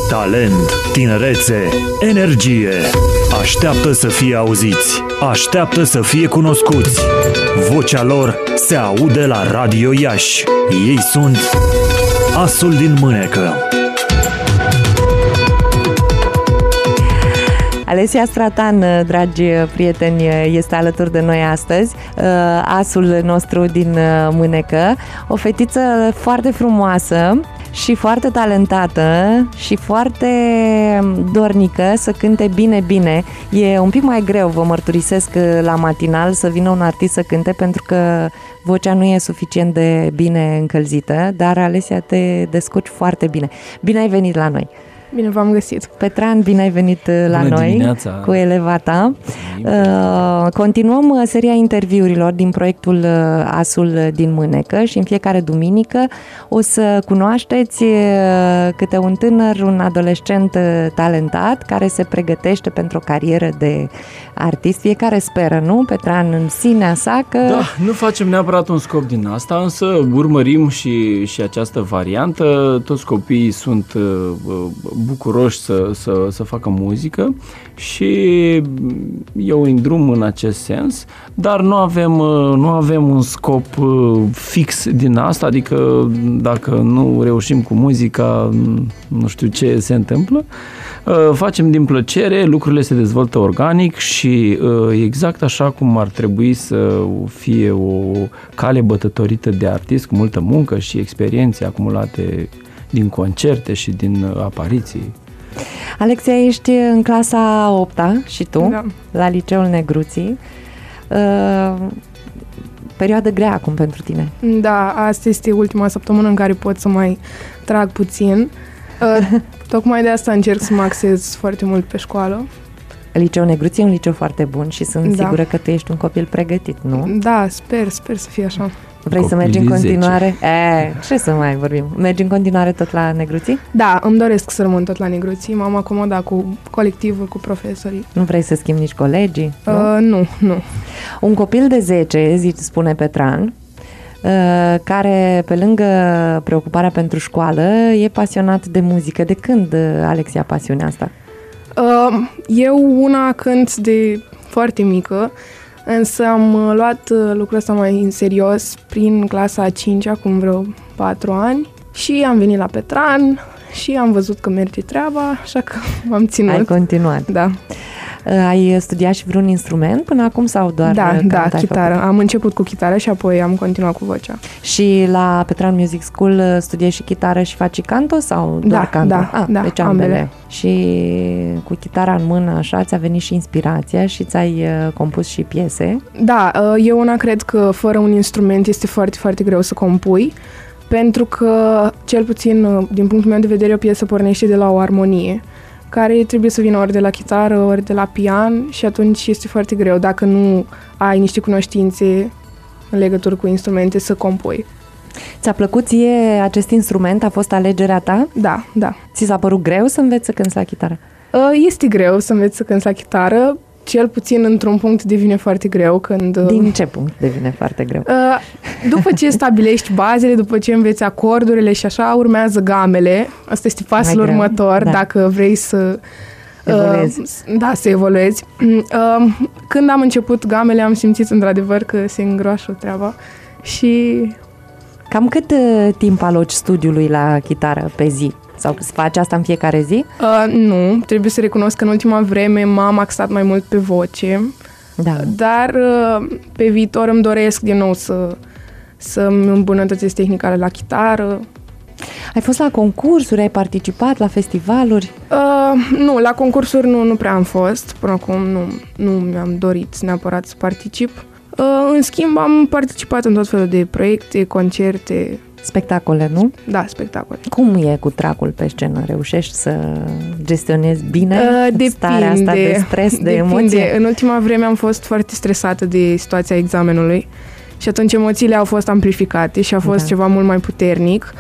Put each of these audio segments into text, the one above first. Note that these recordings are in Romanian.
Talent, tinerețe, energie. Așteaptă să fie auziți. Așteaptă să fie cunoscuți. Vocea lor se aude la Radio Iași. Ei sunt Asul din Mânecă. Alessia Stratan, dragi prieteni, este alături de noi astăzi, asul nostru din Mânecă, o fetiță foarte frumoasă și foarte talentată și foarte dornică să cânte bine. E un pic mai greu, vă mărturisesc, la matinal să vină un artist să cânte pentru că vocea nu e suficient de bine încălzită, dar Alessia, te descurci foarte bine. Bine ai venit la noi! Bine v-am găsit! Petran, bine ai venit la Bună noi dimineața. Cu eleva ta. Continuăm seria interviurilor din proiectul Asul din Mânecă și în fiecare duminică o să cunoașteți câte un tânăr, un adolescent talentat care se pregătește pentru o carieră de artist. Fiecare speră, nu, Petran, în sinea sa că... Da, nu facem neapărat un scop din asta, însă urmărim și această variantă. Toți copiii sunt bucuroși să facă muzică și eu îndrum în acest sens, dar nu avem un scop fix din asta, adică dacă nu reușim cu muzica, nu știu ce se întâmplă. Facem din plăcere, lucrurile se dezvoltă organic și exact așa cum ar trebui să fie o cale bătătorită de artist cu multă muncă și experiențe acumulate din concerte și din apariții. Alexia, ești în clasa 8-a și tu, da, la Liceul Negruții. Perioadă grea acum pentru tine. Da, asta este ultima săptămână în care pot să mai trag puțin. Tocmai de asta încerc să mă axez foarte mult pe școală. Liceul Negruții e un liceu foarte bun și sunt sigură că tu ești un copil pregătit, nu? Da, sper să fie așa. Vrei să mergi în continuare? Ce să mai vorbim? Mergi în continuare tot la Negruții? Da, îmi doresc să rămân tot la Negruții. M-am acomodat cu colectivul, cu profesorii. Nu vrei să schimbi nici colegii? Nu. Un copil de 10, spune Petran, care pe lângă preocuparea pentru școală e pasionat de muzică. De când, Alexia, pasiunea asta? Eu una cânt de foarte mică, însă am luat lucrul ăsta mai în serios prin clasa a 5-a, acum vreo 4 ani, și am venit la Petran și am văzut că merge treaba, așa că m-am ținut. Ai continuat. Da. Ai studiat și vreun instrument până acum sau doar Da, chitară. Am început cu chitară și apoi am continuat cu vocea. Și la Petran Music School studiezi și chitară și faci canto sau doar canto? Da, deci ambele. Și cu chitara în mână, așa, ți-a venit și inspirația și ți-ai compus și piese? Da, eu una cred că fără un instrument este foarte, foarte greu să compui, pentru că, cel puțin din punctul meu de vedere, o piesă pornește de la o armonie, care trebuie să vină ori de la chitară, ori de la pian și atunci este foarte greu, dacă nu ai niște cunoștințe în legătură cu instrumente, să compui. Ți-a plăcut ție acest instrument? A fost alegerea ta? Da. Ți s-a părut greu să înveți să cânti la chitară? Este greu să înveți să cânti la chitară, cel puțin într-un punct devine foarte greu când... Din ce punct devine foarte greu? După ce stabilești bazele, după ce înveți acordurile și așa, urmează gamele. Asta este pasul următor, dacă vrei să evoluezi. Să evoluezi. Când am început gamele, am simțit într-adevăr că se îngroașă treaba și... Cam cât timp aloci studiului la chitară pe zi? Sau faci asta în fiecare zi? Nu, trebuie să recunosc că în ultima vreme m-am axat mai mult pe voce, dar pe viitor îmi doresc din nou să-mi îmbunătățesc tehnica la chitară. Ai fost la concursuri, ai participat la festivaluri? Nu, la concursuri nu prea am fost, până acum nu mi-am dorit neapărat să particip. În schimb, am participat în tot felul de proiecte, concerte. Spectacole, nu? Da, spectacole. Cum e cu tracul pe scenă? Reușești să gestionezi bine starea asta de stres, de emoție? În ultima vreme am fost foarte stresată de situația examenului și atunci emoțiile au fost amplificate și a fost ceva mult mai puternic.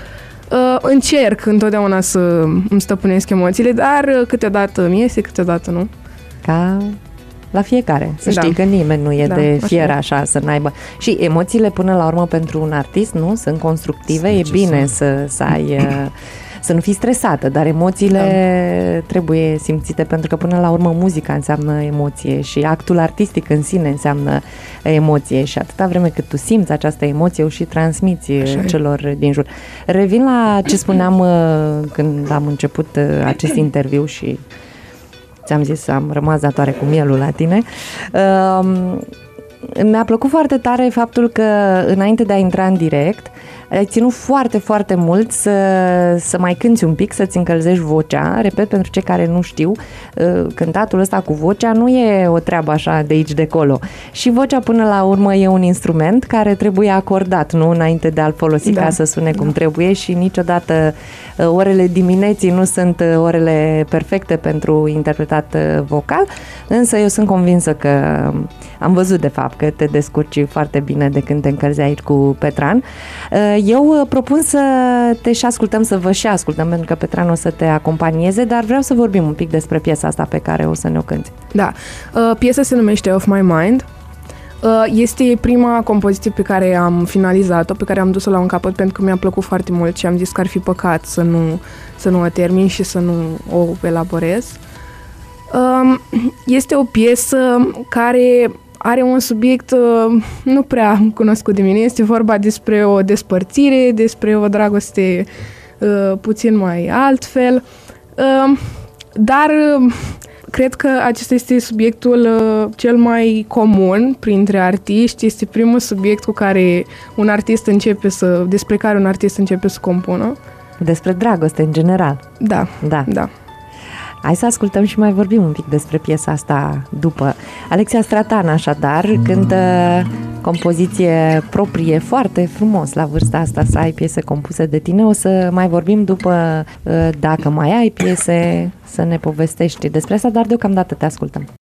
Încerc întotdeauna să îmi stăpânesc emoțiile, dar câteodată mi iese, câteodată nu. Ca la fiecare. Să știi că nimeni nu e de fier așa să n-aibă. Și emoțiile până la urmă pentru un artist, nu? Sunt constructive, e bine să să nu fii stresată, dar emoțiile trebuie simțite, pentru că până la urmă muzica înseamnă emoție și actul artistic în sine înseamnă emoție și atâta vreme cât tu simți această emoție, o și transmiți celor din jur. Revin la ce spuneam când am început acest interviu și ți-am zis, am rămas datoare cu mielul la tine. Mi-a plăcut foarte tare faptul că înainte de a intra în direct ai ținut foarte, foarte mult să mai cânti un pic, să-ți încălzești vocea. Repet, pentru cei care nu știu, cântatul ăsta cu vocea nu e o treabă așa de aici de acolo. Și vocea până la urmă e un instrument care trebuie acordat, nu înainte de a-l folosi ca să sune cum trebuie și niciodată orele dimineții nu sunt orele perfecte pentru interpretat vocal, însă eu sunt convinsă că am văzut de fapt că te descurci foarte bine de când te încălzi aici cu Petran. Eu propun să te și ascultăm, să vă și ascultăm, pentru că Petran o să te acompanieze, dar vreau să vorbim un pic despre piesa asta pe care o să ne-o cânti. Da, piesa se numește Off My Mind. Este prima compoziție pe care am finalizat-o, pe care am dus-o la un capăt pentru că mi-a plăcut foarte mult și am zis că ar fi păcat să nu o termin și să nu o elaborez. Este o piesă care are un subiect nu prea cunoscut de mine. Este vorba despre o despărțire, despre o dragoste puțin mai altfel, dar cred că acesta este subiectul cel mai comun printre artiști. Este primul subiect despre care un artist începe să compună. Despre dragoste în general. Da. Hai să ascultăm și mai vorbim un pic despre piesa asta după. Alexia Stratan, așadar, cântă compoziție proprie, foarte frumos la vârsta asta să ai piese compuse de tine. O să mai vorbim după, dacă mai ai piese, să ne povestești despre asta, dar deocamdată te ascultăm.